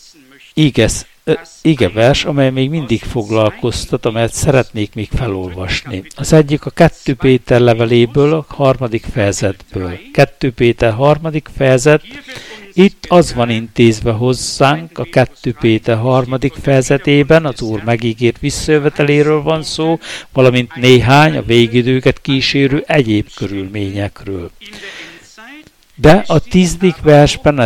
igevers, amely még mindig foglalkoztat, amelyet szeretnék még felolvasni. Az egyik a 2 Péter leveléből, a 3. fejezetből. 2 Péter 3. fejezet, itt az van intézve hozzánk, a 2 Péter 3. fejezetében az Úr megígért visszajöveteléről van szó, valamint néhány a végidőket kísérő egyéb körülményekről. De a 10. versben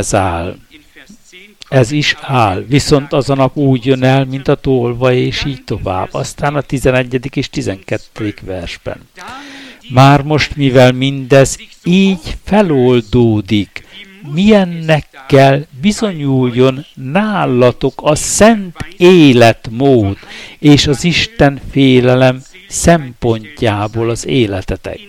ez is áll, viszont az a nap úgy jön el, mint a tolvaj, és így tovább. Aztán a 11. és 12. versben. Már most, mivel mindez így feloldódik, milyennek kell bizonyuljon nálatok a szent életmód és az Isten félelem szempontjából az életetek.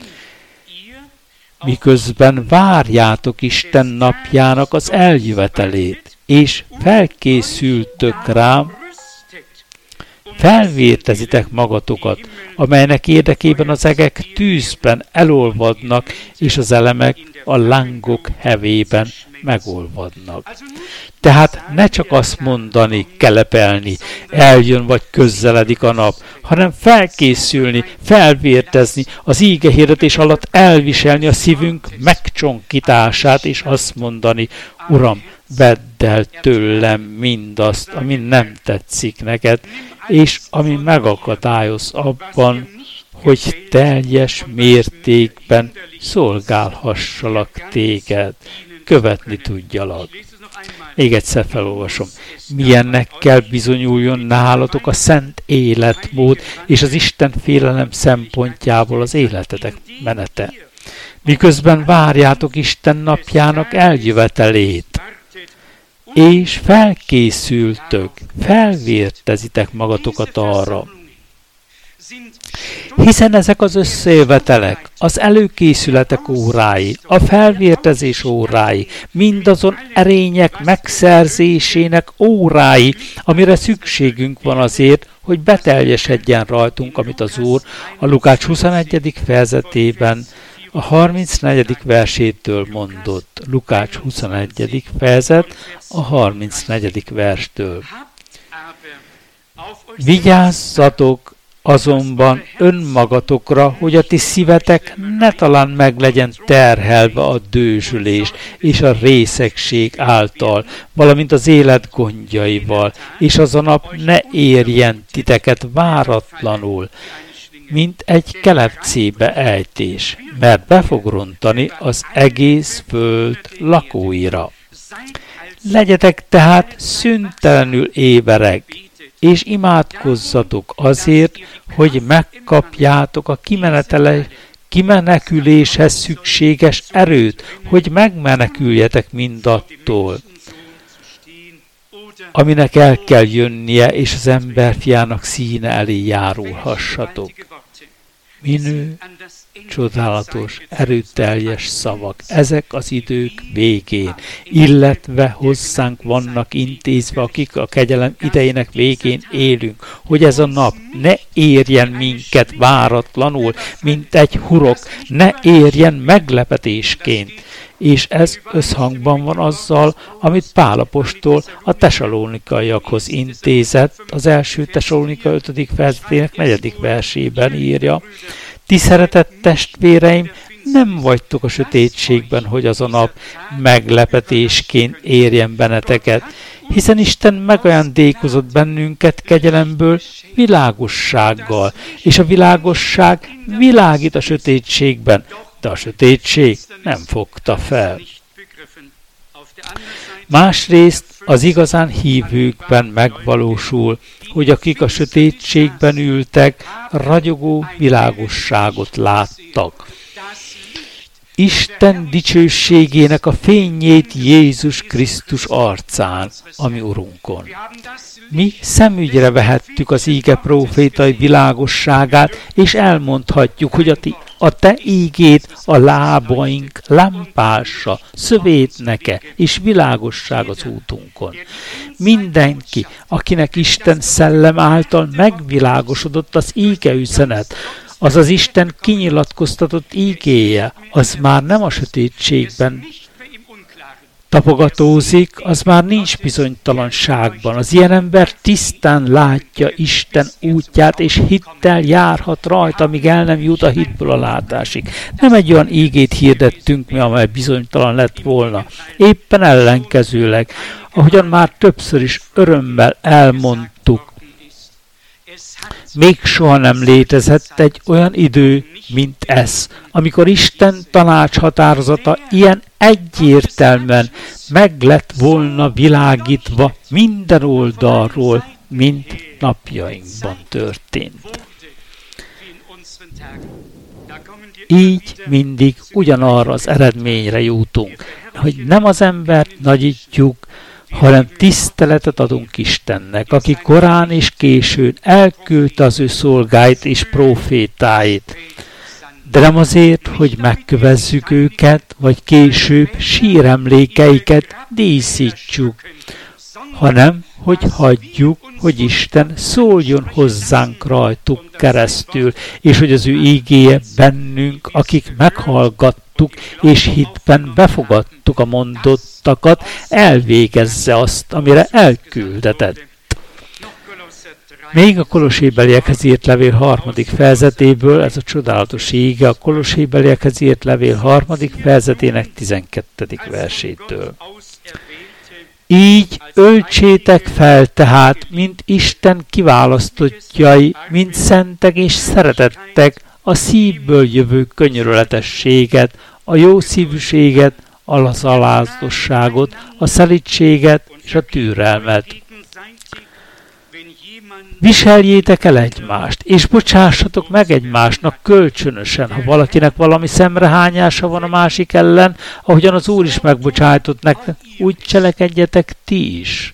Miközben várjátok Isten napjának az eljövetelét, és felkészültök rám, felvértezitek magatokat, amelynek érdekében az egek tűzben elolvadnak, és az elemek a lángok hevében megolvadnak. Tehát ne csak azt mondani, kelepelni, eljön vagy közeledik a nap, hanem felkészülni, felvértezni, az ígehirdetés alatt elviselni a szívünk megcsonkítását, és azt mondani: Uram, vedd el tőlem mindazt, ami nem tetszik neked, és ami megakadályoz abban, hogy teljes mértékben szolgálhassalak téged, követni tudjalak. Még egyszer felolvasom. Milyennek kell bizonyuljon nálatok a szent életmód és az Isten félelem szempontjából az életetek menete. Miközben várjátok Isten napjának eljövetelét, és felkészültök, felvértezitek magatokat arra. Hiszen ezek az összejövetelek, az előkészületek órái, a felvértezés órái, mindazon erények megszerzésének órái, amire szükségünk van azért, hogy beteljesedjen rajtunk, amit az Úr a Lukács 21. fejezetében a 34. versétől mondott. Lukács 21. fejezet a 34. verstől. Vigyázzatok azonban önmagatokra, hogy a ti szívetek ne talán meg legyen terhelve a dőzsülés és a részegség által, valamint az élet gondjaival, és az a nap ne érjen titeket váratlanul, mint egy kelepcébe ejtés, mert be fog rontani az egész föld lakóira. Legyetek tehát szüntelenül éberek, és imádkozzatok azért, hogy megkapjátok a kimeneküléshez szükséges erőt, hogy megmeneküljetek mindattól, aminek el kell jönnie, és az emberfiának színe elé járulhassatok. Minő, csodálatos, erőteljes szavak. Ezek az idők végén, illetve hozzánk vannak intézve, akik a kegyelem idejének végén élünk, hogy ez a nap ne érjen minket váratlanul, mint egy hurok, ne érjen meglepetésként. És ez összhangban van azzal, amit Pál apostol a tesalónikaiakhoz intézett, az első Tesalónika 5. fejezetének 4. versében írja: Ti szeretett testvéreim, nem vagytok a sötétségben, hogy az a nap meglepetésként érjen benneteket, hiszen Isten megajándékozott bennünket kegyelemből világossággal, és a világosság világít a sötétségben, de a sötétség nem fogta fel. Másrészt az igazán hívőkben megvalósul, hogy akik a sötétségben ültek, ragyogó világosságot láttak. Isten dicsőségének a fényét Jézus Krisztus arcán, ami Urunkon. Mi szemügyre vehettük az íge prófétai világosságát, és elmondhatjuk, hogy a te ígéd a lábaink lámpása, szövétneke és világosság az útunkon. Mindenki, akinek Isten szellem által megvilágosodott az íge üzenet, azaz Isten kinyilatkoztatott ígéje, az már nem a sötétségben tapogatózik, az már nincs bizonytalanságban. Az ilyen ember tisztán látja Isten útját, és hittel járhat rajta, amíg el nem jut a hitből a látásig. Nem egy olyan ígét hirdettünk mi, amely bizonytalan lett volna. Éppen ellenkezőleg, ahogyan már többször is örömmel elmondtuk, még soha nem létezett egy olyan idő, mint ez, amikor Isten tanácshatározata ilyen egyértelműen meg lett volna világítva minden oldalról, mint napjainkban történt. Így mindig ugyanarra az eredményre jutunk, hogy nem az embert nagyítjuk, hanem tiszteletet adunk Istennek, aki korán és későn elküldte az ő szolgáit és prófétáit. De nem azért, hogy megkövezzük őket, vagy később síremlékeiket díszítsuk, hanem hogy hagyjuk, hogy Isten szóljon hozzánk rajtuk keresztül, és hogy az ő ígéje bennünk, akik meghallgattuk, és hitben befogadtuk a mondottakat, elvégezze azt, amire elküldetett. Még a Kolossébeliekhez írt levél 3. fejezetéből, ez a csodálatos íge, a Kolossébeliekhez írt levél 3. fejezetének 12. versétől. Így öltsétek fel tehát, mint Isten kiválasztottjai, mint szentek és szeretettek, a szívből jövő könyörületességet, a jó szívűséget, az alázatosságot, a szelídséget és a türelmet. Viseljétek el egymást, és bocsássatok meg egymásnak kölcsönösen, ha valakinek valami szemrehányása van a másik ellen, ahogyan az Úr is megbocsájtott nektek, úgy cselekedjetek ti is.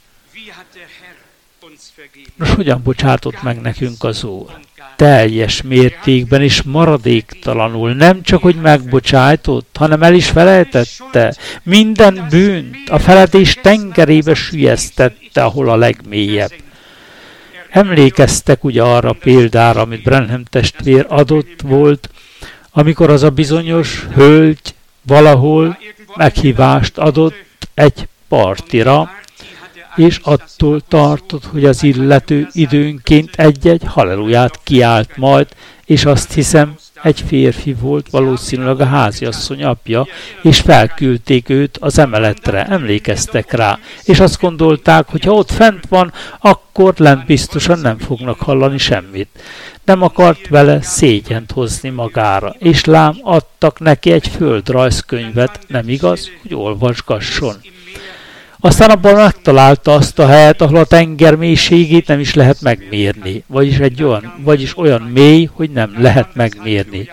Nos, hogyan bocsátott meg nekünk az Úr? Teljes mértékben és maradéktalanul, nem csak, hogy megbocsájtott, hanem el is felejtette. Minden bűnt a feledés tengerébe sülyeztette, ahol a legmélyebb. Emlékeztek ugye arra példára, amit Branham testvér adott volt, amikor az a bizonyos hölgy valahol meghívást adott egy partira, és attól tartott, hogy az illető időnként egy-egy halleluját kiált majd, és azt hiszem, egy férfi volt, valószínűleg a háziasszony apja, és felküldték őt az emeletre, emlékeztek rá, és azt gondolták, hogy ha ott fent van, akkor lent biztosan nem fognak hallani semmit. Nem akart vele szégyent hozni magára, és lám adtak neki egy földrajzkönyvet, nem igaz, hogy olvasgasson. Aztán abban megtalálta azt a helyet, ahol a tenger mélységét nem is lehet megmérni, vagyis olyan mély, hogy nem lehet megmérni.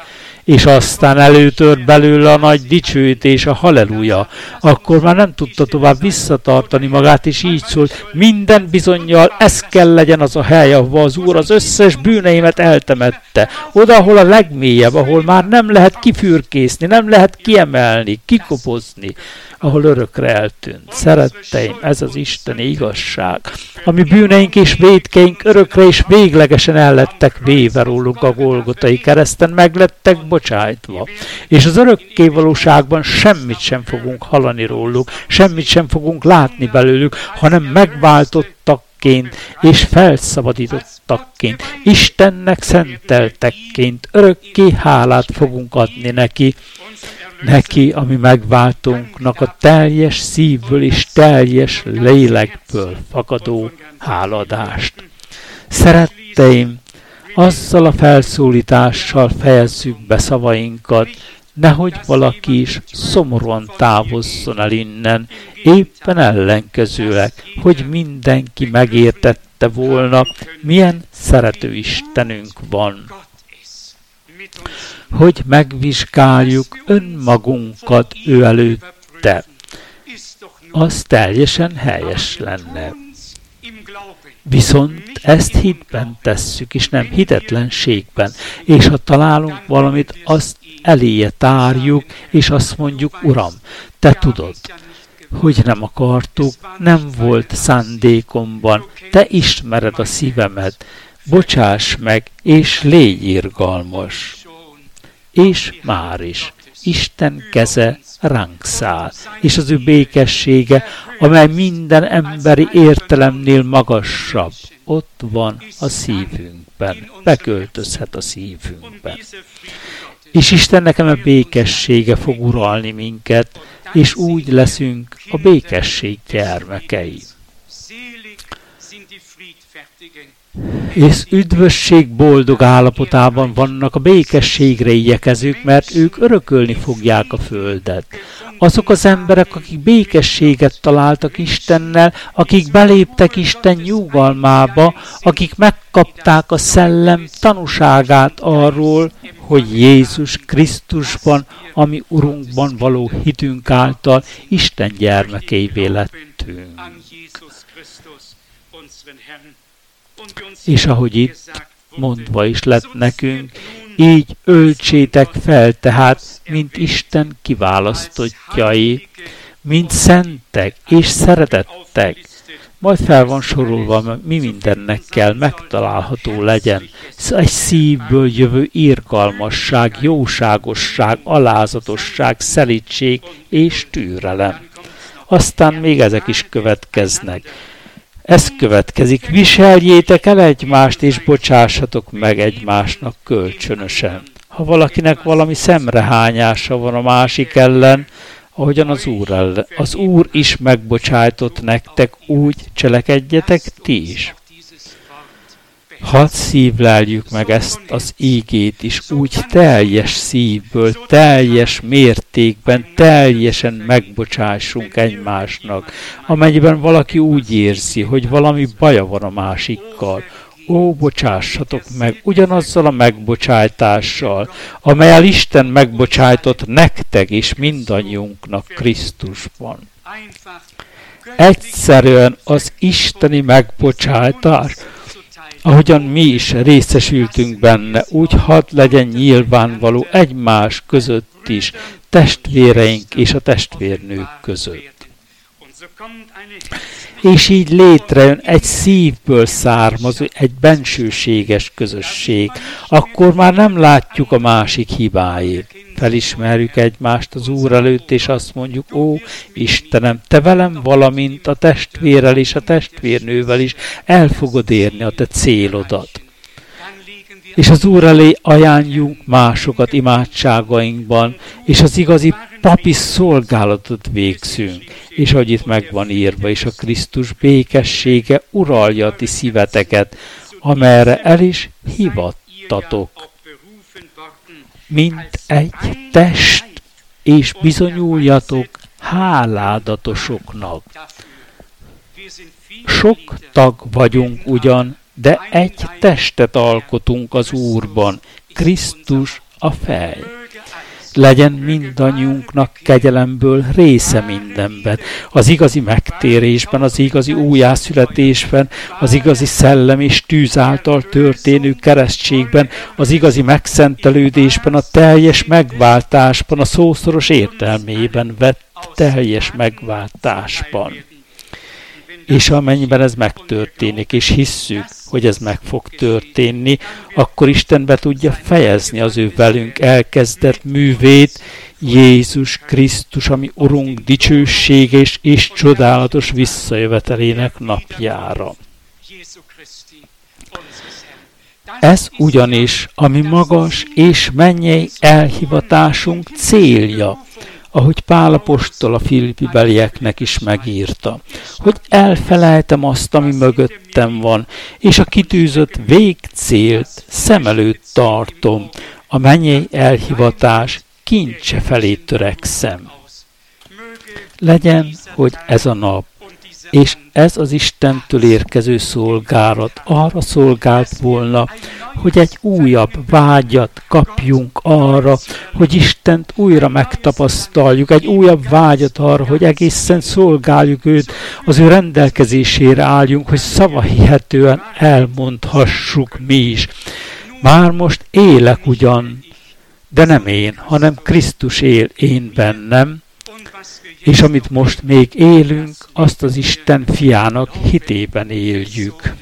és aztán előtört belőle a nagy dicsőítés, a halleluja. Akkor már nem tudta tovább visszatartani magát, és így szólt: minden bizonnyal ez kell legyen az a hely, ahova az Úr az összes bűneimet eltemette. Oda, ahol a legmélyebb, ahol már nem lehet kifürkészni, nem lehet kiemelni, kikopozni, ahol örökre eltűnt. Szeretteim, ez az isteni igazság. Ami bűneink és vétkeink örökre és véglegesen el lettek véve róluk a Golgotai kereszten, meg lettek bocsájtva. És az örökké valóságban semmit sem fogunk hallani róluk, semmit sem fogunk látni belőlük, hanem megváltottakként és felszabadítottakként, Istennek szenteltekként örökké hálát fogunk adni neki, ami megváltónknak a teljes szívből és teljes lélekből fakadó háladást. Szeretteim, azzal a felszólítással fejezzük be szavainkat, nehogy valaki is szomorúan távozzon el innen, éppen ellenkezőleg, hogy mindenki megértette volna, milyen szerető Istenünk van. Hogy megvizsgáljuk önmagunkat ő előtte. Az teljesen helyes lenne. Viszont ezt hitben tesszük, és nem hitetlenségben. És ha találunk valamit, azt eléje tárjuk, és azt mondjuk: Uram, te tudod, hogy nem akartuk, nem volt szándékomban, te ismered a szívemet, bocsáss meg, és légy irgalmas. És már is Isten keze ránk száll, és az ő békessége, amely minden emberi értelemnél magasabb, ott van a szívünkben, beköltözhet a szívünkben. És Istennek a békessége fog uralni minket, és úgy leszünk a békesség gyermekei. És üdvösség boldog állapotában vannak a békességre igyekezők, mert ők örökölni fogják a földet. Azok az emberek, akik békességet találtak Istennel, akik beléptek Isten nyugalmába, akik megkapták a szellem tanúságát arról, hogy Jézus Krisztusban, ami Urunkban való hitünk által Isten gyermekeivé lettünk. És ahogy itt mondva is lett nekünk, így öltsétek fel tehát, mint Isten kiválasztottjai, mint szentek és szeretettek. Majd fel van sorolva, mi mindennek kell megtalálható legyen. Egy szívből jövő irgalmasság, jóságosság, alázatosság, szelídség és türelem. Aztán még ezek is következnek. Ez következik: viseljétek el egymást, és bocsássatok meg egymásnak kölcsönösen. Ha valakinek valami szemrehányása van a másik ellen, ahogyan az Úr is megbocsájtott nektek, úgy cselekedjetek ti is. Hadd szívleljük meg ezt az ígét is, úgy teljes szívből, teljes mértékben, teljesen megbocsássunk egymásnak, amennyiben valaki úgy érzi, hogy valami baja van a másikkal. Ó, bocsássatok meg ugyanazzal a megbocsájtással, amelyel Isten megbocsájtott nektek és mindannyiunknak Krisztusban. Egyszerűen az isteni megbocsátás, ahogyan mi is részesültünk benne, úgy hadd legyen nyilvánvaló egymás között is, testvéreink és a testvérnők között. És így létrejön egy szívből származó, egy bensőséges közösség. Akkor már nem látjuk a másik hibáit. Felismerjük egymást az Úr előtt, és azt mondjuk: ó, Istenem, te velem, valamint a testvérrel és a testvérnővel is el fogod érni a te célodat. És az Úr elé ajánljunk másokat imádságainkban, és az igazi papi szolgálatot végzünk. És ahogy itt meg van írva, és a Krisztus békessége uralja a ti szíveteket, amerre el is hivattatok. Mint egy test, és bizonyuljatok háládatosoknak. Sok tag vagyunk ugyan, de egy testet alkotunk az Úrban, Krisztus a fej. Legyen mindannyiunknak kegyelemből része mindenben, az igazi megtérésben, az igazi újjászületésben, az igazi szellem és tűz által történő keresztségben, az igazi megszentelődésben, a teljes megváltásban, a szószoros értelmében vett teljes megváltásban. És amennyiben ez megtörténik, és hisszük, hogy ez meg fog történni, akkor Isten be tudja fejezni az ő velünk elkezdett művét, Jézus Krisztus, ami Urunk dicsőséges és csodálatos visszajövetelének napjára. Ez ugyanis a mi magas és mennyei elhivatásunk célja, ahogy Pál apostol a Filippi-belieknek is megírta, hogy elfelejtem azt, ami mögöttem van, és a kitűzött végcélt szem előtt tartom, a mennyei elhivatás kincse felé törekszem. Legyen, hogy ez a nap, és ez az Istentől érkező szolgálat arra szolgált volna, hogy egy újabb vágyat kapjunk arra, hogy Istent újra megtapasztaljuk, egy újabb vágyat arra, hogy egészen szolgáljuk őt, az ő rendelkezésére álljunk, hogy szavahihetően elmondhassuk mi is. Már most élek ugyan, de nem én, hanem Krisztus él én bennem, és amit most még élünk, azt az Isten fiának hitében éljük.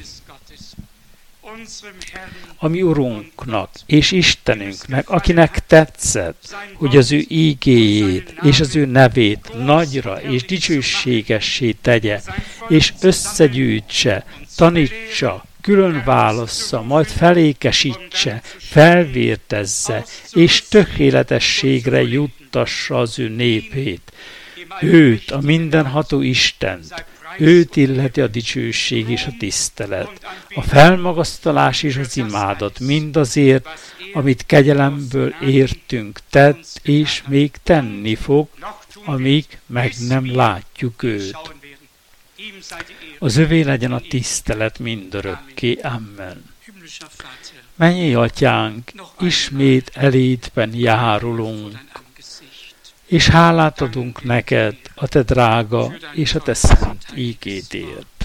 A mi Urunknak és Istenünknek, akinek tetszett, hogy az ő ígéjét és az ő nevét nagyra és dicsőségessé tegye, és összegyűjtse, tanítsa, külön válassza, majd felékesítse, felvértezze, és tökéletességre juttassa az ő népét. Őt, a mindenható Istent, őt illeti a dicsőség és a tisztelet, a felmagasztalás és az imádat mindazért, amit kegyelemből értünk tett, és még tenni fog, amíg meg nem látjuk őt. Az övé legyen a tisztelet mindörökké. Amen. Mennyei Atyánk, ismét elédben járulunk, és hálát adunk neked a te drága és a te szent ígédért,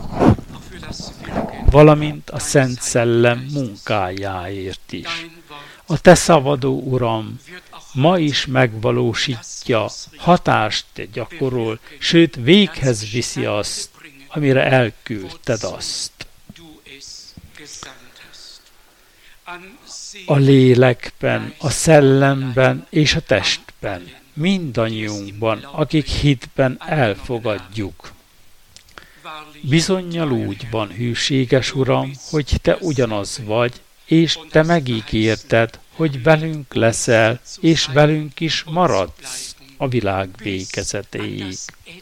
valamint a Szent Szellem munkájáért is. A te szavadó Uram ma is megvalósítja, hatást gyakorol, sőt véghez viszi azt, amire elküldted azt. A lélekben, a szellemben és a testben, mindannyiunkban, akik hitben elfogadjuk. Bizonnyal úgy van, hűséges Uram, hogy te ugyanaz vagy, és te megígérted, hogy velünk leszel, és velünk is maradsz a világ végezetéig.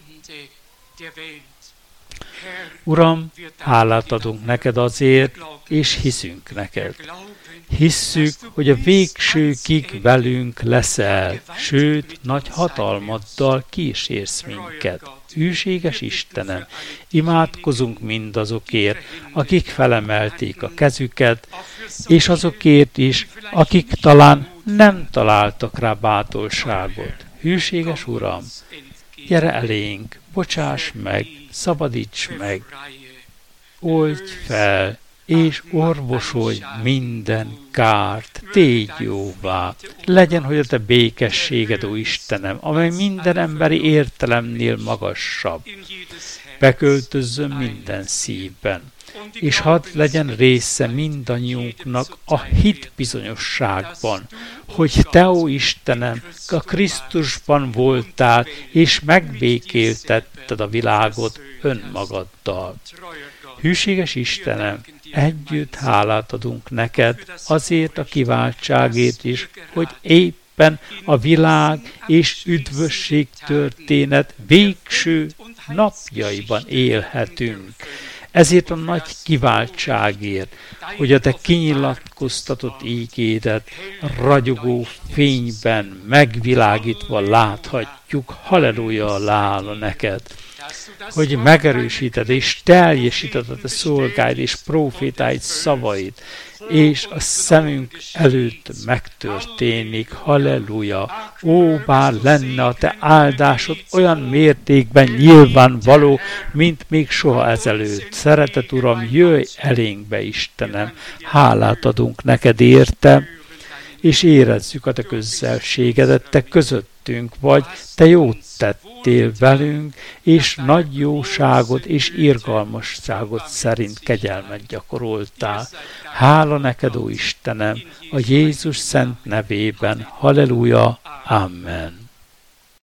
Uram, hálát adunk neked azért, és hiszünk neked. Hisszük, hogy a végsőkig velünk leszel, sőt, nagy hatalmaddal kísérsz minket. Hűséges Istenem, imádkozunk mindazokért, akik felemelték a kezüket, és azokért is, akik talán nem találtak rá bátorságot. Hűséges Uram, gyere elénk, bocsáss meg, szabadíts meg, oldj fel, és orvosolj minden kárt, tégy jóvá. Legyen, hogy a te békességed, ó Istenem, amely minden emberi értelemnél magasabb, beköltözzön minden szívben, és hadd legyen része mindannyiunknak a hit bizonyosságban, hogy te, ó Istenem, a Krisztusban voltál, és megbékéltetted a világot önmagaddal. Hűséges Istenem, együtt hálát adunk neked azért a kiváltságért is, hogy éppen a világ és üdvösség történet végső napjaiban élhetünk. Ezért a nagy kiváltságért, hogy a te kinyilatkoztatott ígédet ragyogó fényben megvilágítva láthatjuk. Halleluja, lála neked! hogy megerősíted és teljesíted a te szolgáid és prófétáid szavait, és a szemünk előtt megtörténik. Halleluja! Ó, bár lenne a te áldásod olyan mértékben nyilvánvaló, mint még soha ezelőtt. Szeretet Uram, jöjj elénk be, Istenem! Hálát adunk neked érte, és érezzük a te közelségedet, te közöttünk vagy, te jót tettél velünk, és nagy jóságot és irgalmasságot szerint kegyelmet gyakoroltál. Hála neked, ó Istenem, a Jézus szent nevében. Halleluja, amen.